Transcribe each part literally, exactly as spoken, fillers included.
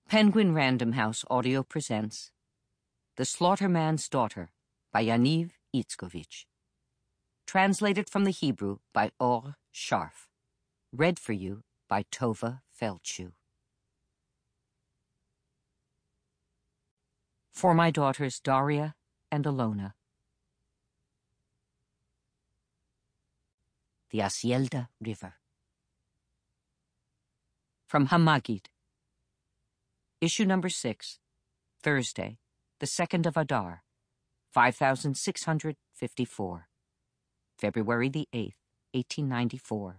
Penguin Random House Audio presents The Slaughterman's Daughter by Yaniv Itzkovich. Translated from the Hebrew by Or Sharf. Read for you by Tova Feldshuh. For my daughters Daria and Alona. The Asielda River. From Hamagid. Issue number six, Thursday, the second of Adar, five thousand six hundred fifty-four, February the eighth, eighteen ninety-four.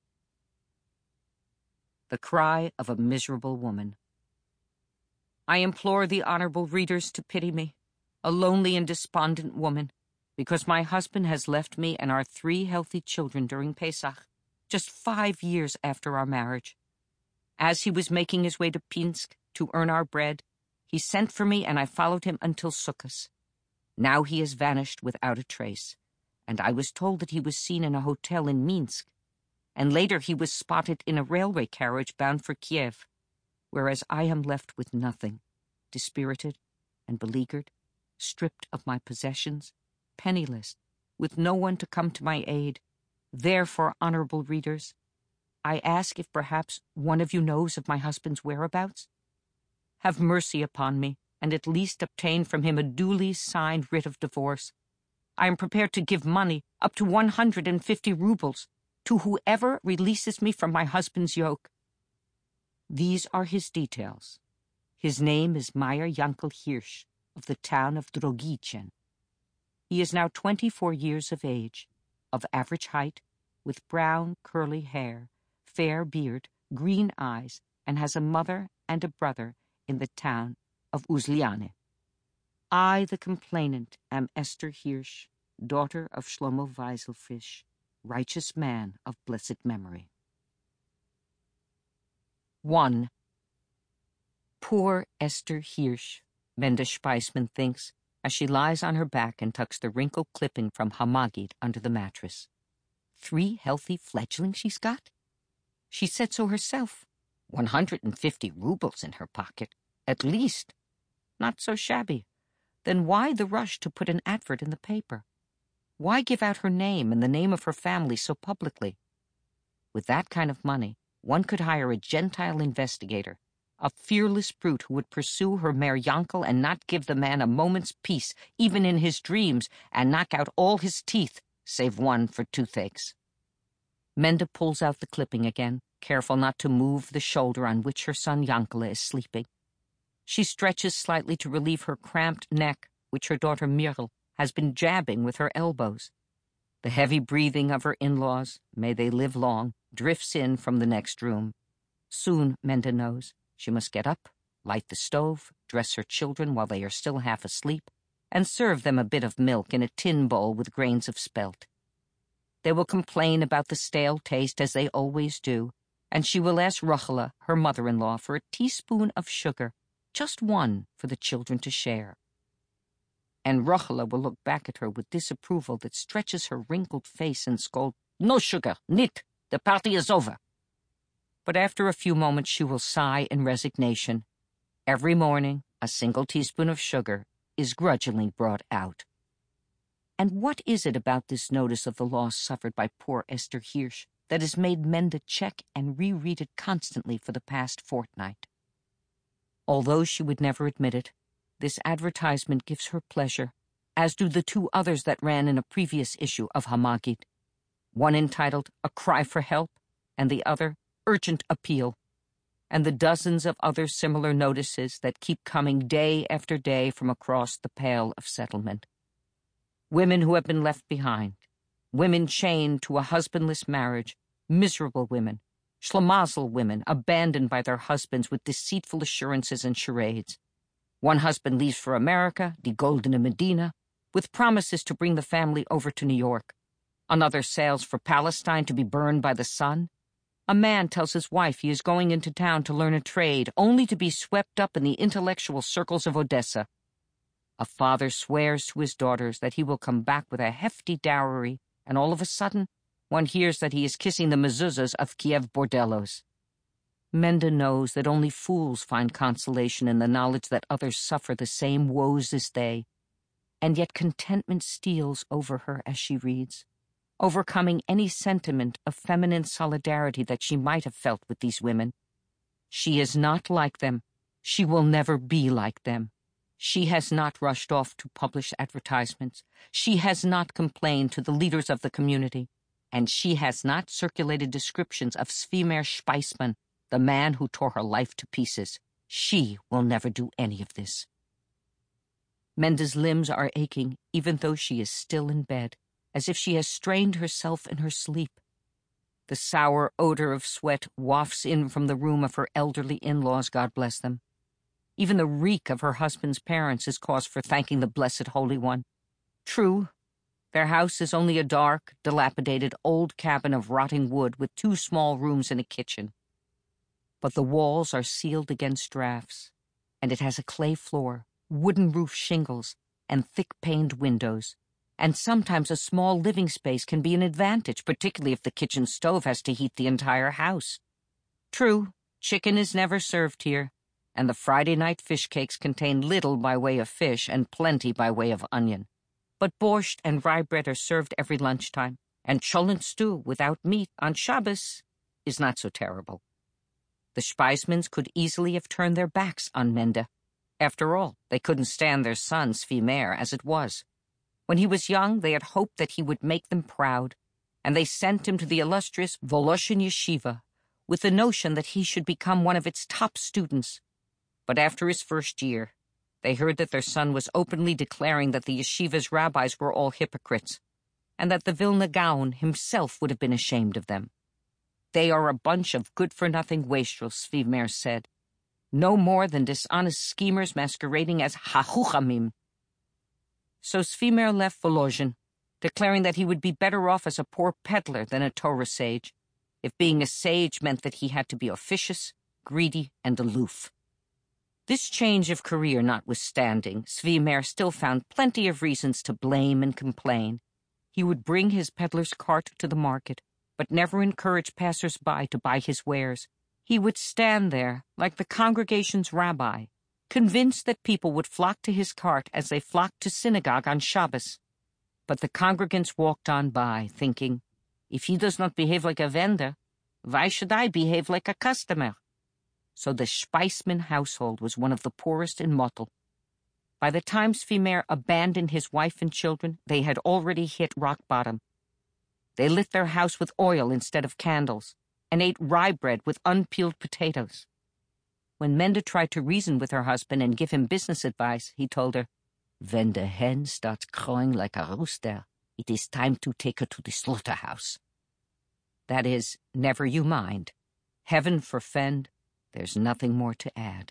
The cry of a miserable woman. I implore the honorable readers to pity me, a lonely and despondent woman, because my husband has left me and our three healthy children during Pesach, just five years after our marriage. As he was making his way to Pinsk to earn our bread, he sent for me and I followed him until Sukkot. Now he has vanished without a trace, and I was told that he was seen in a hotel in Minsk, and later he was spotted in a railway carriage bound for Kiev, whereas I am left with nothing, dispirited and beleaguered, stripped of my possessions, penniless, with no one to come to my aid. Therefore, honorable readers, I ask if perhaps one of you knows of my husband's whereabouts. Have mercy upon me, and at least obtain from him a duly signed writ of divorce. I am prepared to give money, up to one hundred and fifty rubles, to whoever releases me from my husband's yoke. These are his details. His name is Meyer Yankel Hirsch, of the town of Drogichen. He is now twenty-four years of age, of average height, with brown, curly hair, fair beard, green eyes, and has a mother and a brother in the town of Uzliane. I, the complainant, am Esther Hirsch, daughter of Shlomo Weiselfish, righteous man of blessed memory. One. Poor Esther Hirsch, Menda Speisman thinks, as she lies on her back and tucks the wrinkled clipping from Hamagid under the mattress. Three healthy fledglings she's got? She said so herself. One hundred and fifty rubles in her pocket, at least. Not so shabby. Then why the rush to put an advert in the paper? Why give out her name and the name of her family so publicly? With that kind of money, one could hire a Gentile investigator, a fearless brute who would pursue her Meir Yankel and not give the man a moment's peace, even in his dreams, and knock out all his teeth, save one for toothaches. Menda pulls out the clipping again, careful not to move the shoulder on which her son Yankele is sleeping. She stretches slightly to relieve her cramped neck, which her daughter Mirel has been jabbing with her elbows. The heavy breathing of her in-laws, may they live long, drifts in from the next room. Soon, Menda knows, she must get up, light the stove, dress her children while they are still half asleep, and serve them a bit of milk in a tin bowl with grains of spelt. They will complain about the stale taste as they always do, and she will ask Ruchela, her mother-in-law, for a teaspoon of sugar, just one for the children to share. And Ruchela will look back at her with disapproval that stretches her wrinkled face and scold, "No sugar, nit, the party is over." But after a few moments she will sigh in resignation. Every morning, a single teaspoon of sugar is grudgingly brought out. And what is it about this notice of the loss suffered by poor Esther Hirsch that has made Menda check and reread it constantly for the past fortnight? Although she would never admit it, this advertisement gives her pleasure, as do the two others that ran in a previous issue of Hamagid, one entitled A Cry for Help, and the other Urgent Appeal, and the dozens of other similar notices that keep coming day after day from across the Pale of Settlement. Women who have been left behind, women chained to a husbandless marriage, miserable women, schlamazel women abandoned by their husbands with deceitful assurances and charades. One husband leaves for America, die Goldene Medina, with promises to bring the family over to New York. Another sails for Palestine to be burned by the sun. A man tells his wife he is going into town to learn a trade, only to be swept up in the intellectual circles of Odessa. A father swears to his daughters that he will come back with a hefty dowry, and all of a sudden, one hears that he is kissing the mezuzahs of Kiev bordellos. Menda knows that only fools find consolation in the knowledge that others suffer the same woes as they, and yet contentment steals over her as she reads, overcoming any sentiment of feminine solidarity that she might have felt with these women. She is not like them. She will never be like them. She has not rushed off to publish advertisements. She has not complained to the leaders of the community. And she has not circulated descriptions of Svimer Speisman, the man who tore her life to pieces. She will never do any of this. Menda's limbs are aching, even though she is still in bed, as if she has strained herself in her sleep. The sour odor of sweat wafts in from the room of her elderly in-laws, God bless them. Even the reek of her husband's parents is cause for thanking the Blessed Holy One. True, their house is only a dark, dilapidated old cabin of rotting wood with two small rooms and a kitchen. But the walls are sealed against drafts, and it has a clay floor, wooden roof shingles, and thick-paned windows. And sometimes a small living space can be an advantage, particularly if the kitchen stove has to heat the entire house. True, chicken is never served here, and the Friday night fish cakes contain little by way of fish and plenty by way of onion. But borscht and rye bread are served every lunchtime, and cholent stew without meat on Shabbos is not so terrible. The Speismans could easily have turned their backs on Menda. After all, they couldn't stand their son, Svimer, as it was. When he was young, they had hoped that he would make them proud, and they sent him to the illustrious Voloshin Yeshiva with the notion that he should become one of its top students. But after his first year, they heard that their son was openly declaring that the yeshiva's rabbis were all hypocrites, and that the Vilna Gaon himself would have been ashamed of them. They are a bunch of good-for-nothing wastrels, Svimer said, no more than dishonest schemers masquerading as hachuchamim. So Svimer left Volozhin, declaring that he would be better off as a poor peddler than a Torah sage, if being a sage meant that he had to be officious, greedy, and aloof. This change of career notwithstanding, Svimer still found plenty of reasons to blame and complain. He would bring his peddler's cart to the market, but never encourage passers-by to buy his wares. He would stand there, like the congregation's rabbi, convinced that people would flock to his cart as they flocked to synagogue on Shabbos. But the congregants walked on by, thinking, if he does not behave like a vendor, why should I behave like a customer? So the Speisman household was one of the poorest in Motul. By the time Svimer abandoned his wife and children, they had already hit rock bottom. They lit their house with oil instead of candles, and ate rye bread with unpeeled potatoes. When Menda tried to reason with her husband and give him business advice, he told her, when the hen starts crowing like a rooster, it is time to take her to the slaughterhouse. That is, never you mind. Heaven forfend, there's nothing more to add.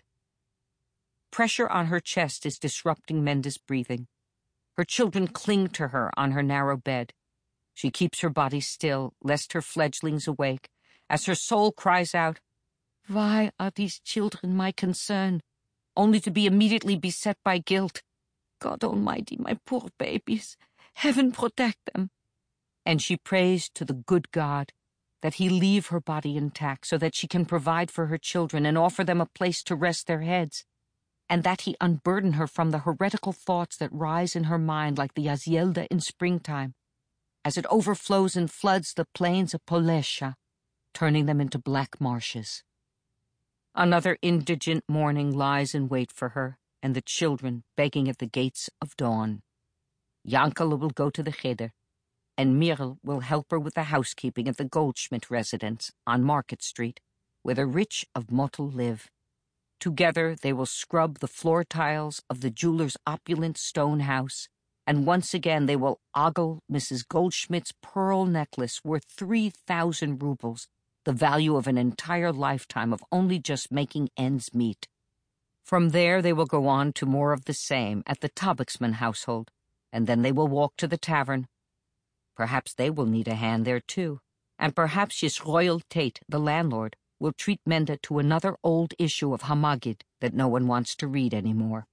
Pressure on her chest is disrupting Menda's breathing. Her children cling to her on her narrow bed. She keeps her body still, lest her fledglings awake, as her soul cries out, why are these children my concern, only to be immediately beset by guilt? God Almighty, my poor babies, heaven protect them. And she prays to the good God that he leave her body intact so that she can provide for her children and offer them a place to rest their heads, and that he unburden her from the heretical thoughts that rise in her mind like the Azielda in springtime, as it overflows and floods the plains of Polesha, turning them into black marshes. Another indigent morning lies in wait for her, and the children begging at the gates of dawn. Yankele will go to the cheder, and Mirel will help her with the housekeeping at the Goldschmidt residence on Market Street, where the rich of Motul live. Together they will scrub the floor tiles of the jeweler's opulent stone house, and once again they will ogle Missus Goldschmidt's pearl necklace worth three thousand rubles, the value of an entire lifetime of only just making ends meet. From there they will go on to more of the same at the Tobiksman household, and then they will walk to the tavern. Perhaps they will need a hand there, too, and perhaps Yisroel Tate, the landlord, will treat Menda to another old issue of Hamagid that no one wants to read anymore.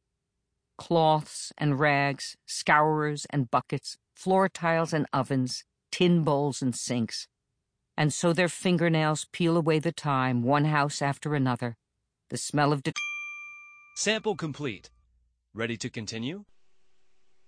Cloths and rags, scourers and buckets, floor tiles and ovens, tin bowls and sinks. And so their fingernails peel away the time, one house after another. The smell of... Sample complete. Ready to continue?